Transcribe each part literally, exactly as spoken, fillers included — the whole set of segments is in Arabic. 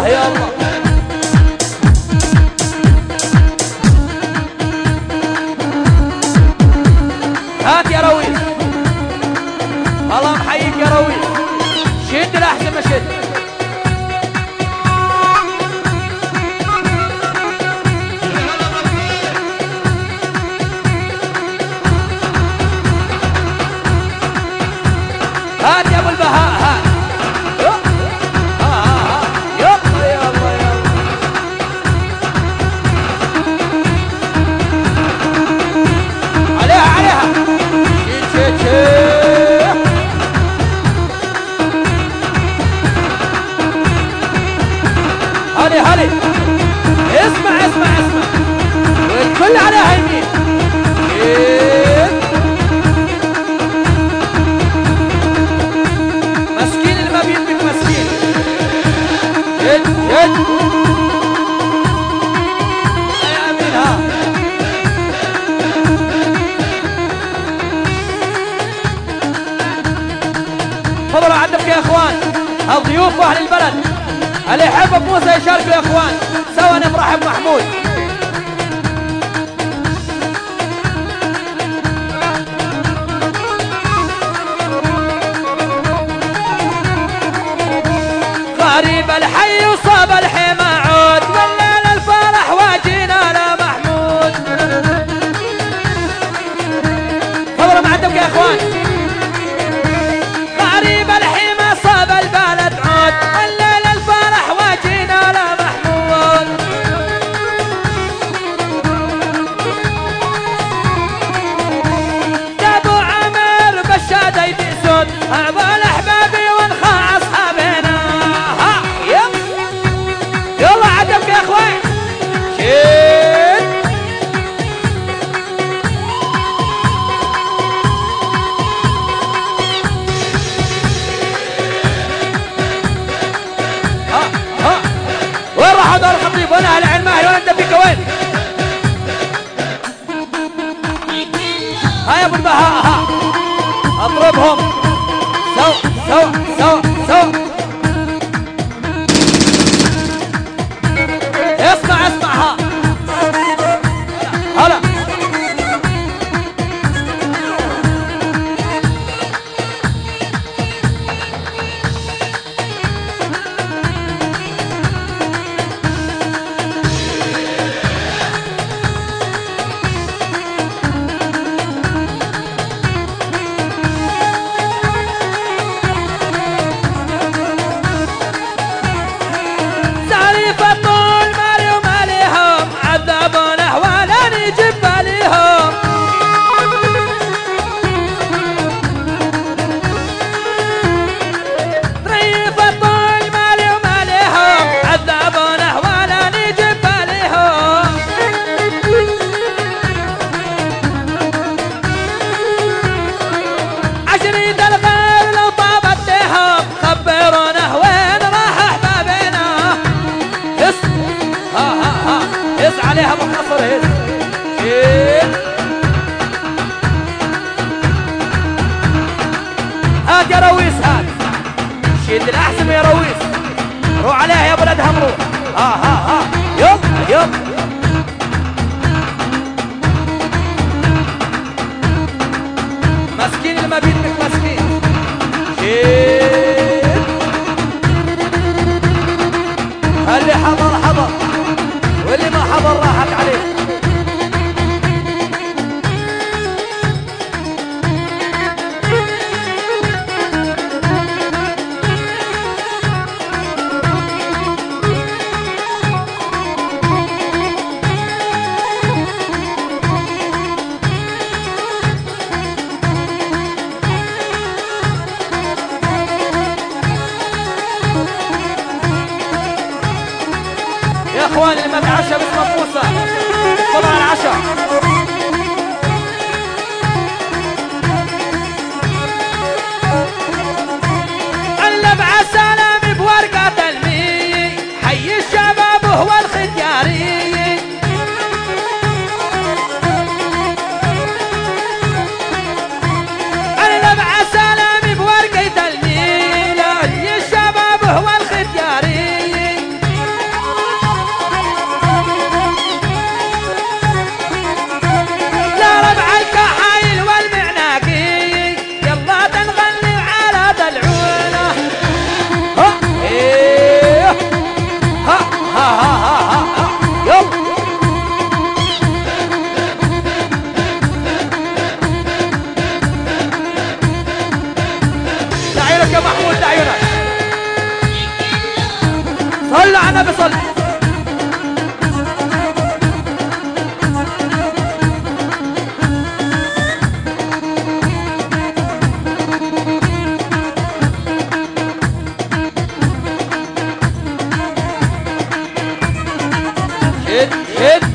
يلا هات يا رويس، الله محييك يا رويس، شد الأحسن ما شد. هات يا ابو البهاء هات. ها ها يلا يلا يلا عليها عليها شي شي شي. هلي هلي اسمع اسمع اسمع والكل عليها يمين. جد جد يا امين. ها تفضلوا عندك يا اخوان الضيوف واهل البلد اللي يحب ابو موسى يشارك يا اخوان سوا نفرح بمحمود. غريب الحي وصاب الحمى عود والليل الفرح واجينا لمحمود. خبروا معدك يا اخوان. غريب الحمى صاب البلد عود والليل الفرح واجينا لمحمود. ابو عمر بالشادي بيسود اعضاء الاحباب ونخاع اصحابنا. يلا عدمك يا اخوان شيل. ها ها وين راحوا دار الخطيب؟ وين اهل العين ماهر؟ وين الدبيكه وين؟ ها يا ابو البهاء ها اضربهم سوا سوا سوا سوا. اسمع اسمع ها هلا عليها ابو نصر هز شيل. هات يا رويس هات شيل الاحسن يا رويس. روح عليها يا ابو الادهم روح. ها ها ها يلا يلا مسكين اللي ما بيدك مسكين شيل. اللي حضر حضر واللي ما حضر راحت عليه. يا اخوان اللي ما تعشى باسم موسى اتفضل على العشاء. قلب عسلامي بورقة المي حي الشباب وهو الختياري. قلب عسلامي بورقة المي حي الشباب وهو الختياري. صل على النبي صل. شد شد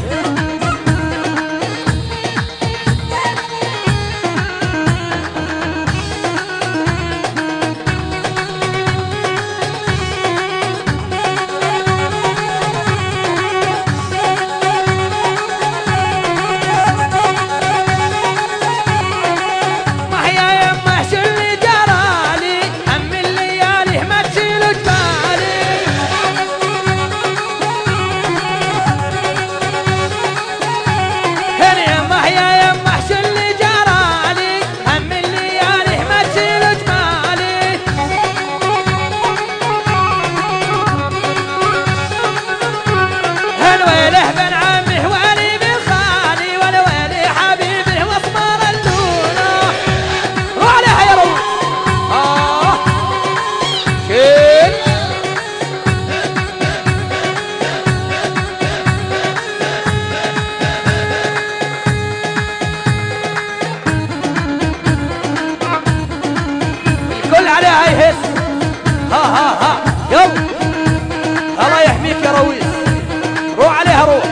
عليها يهز. ها ها ها يلا الله يحميك يا رويس. روح عليها روح.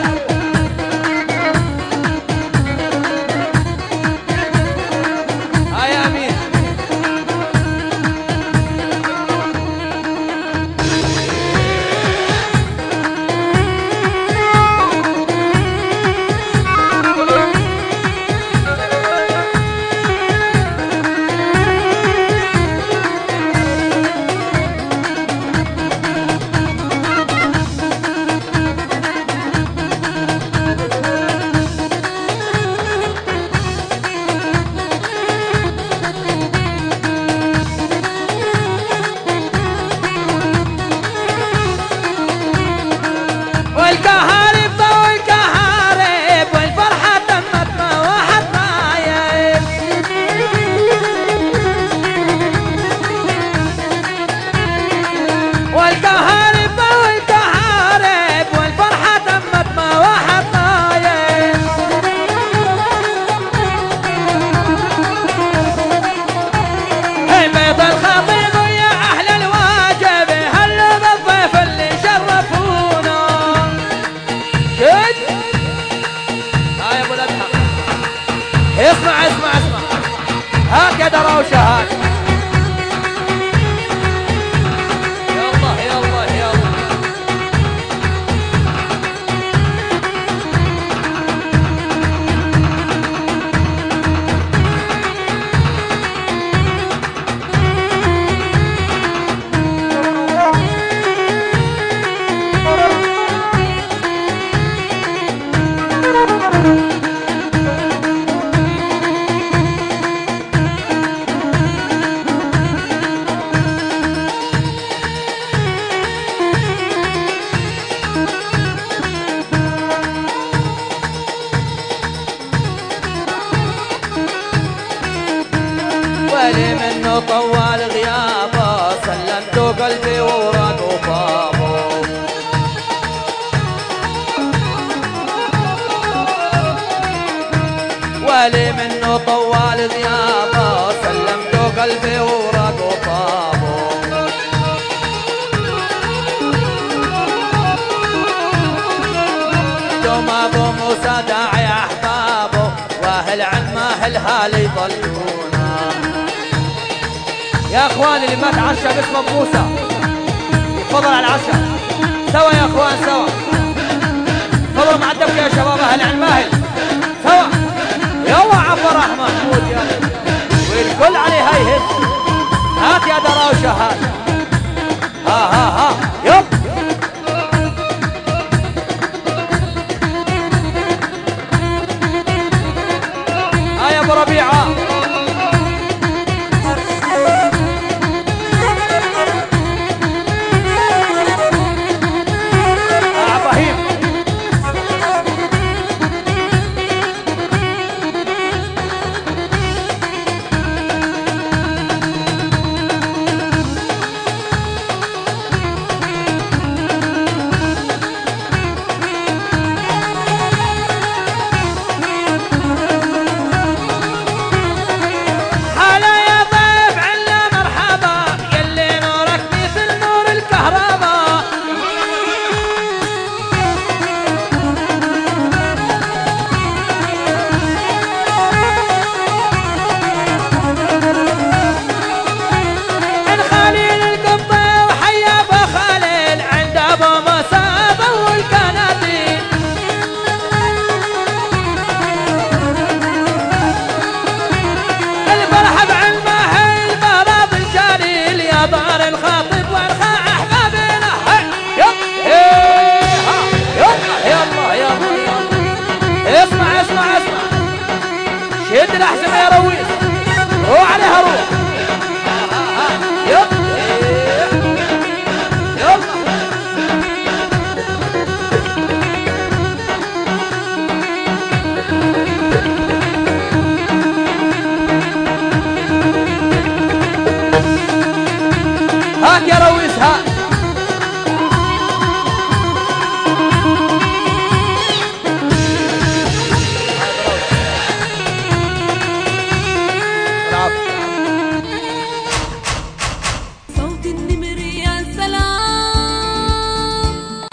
ها يا امين. والكهارب والكهارب والفرحة تمت ما واحد نايم. والكهارب والكهارب والفرحة تمت ما واحد نايم. هي بيت الخطيب ويا أهل الواجب هلوا بالضيف اللي شرفونا. ها يا ابو الادهم اسمع اسمع اسمع هكذا روشه هاك. يلا يلا يلا ولي منه طوال غيابه سلمته قلبي ووراد وفابه. ولي منه طوال غيابه سلمته قلبي ووراد وفابه. دوم ابو موسى داعي احبابه واهل عن ما اهل هالي يضلونا. يا اخواني اللي ما تعشى باسم ابو موسى يتفضل على العشاء سوا يا اخوان سوا. تفضلوا مع الدبكه يا شباب اهل عن ماهل.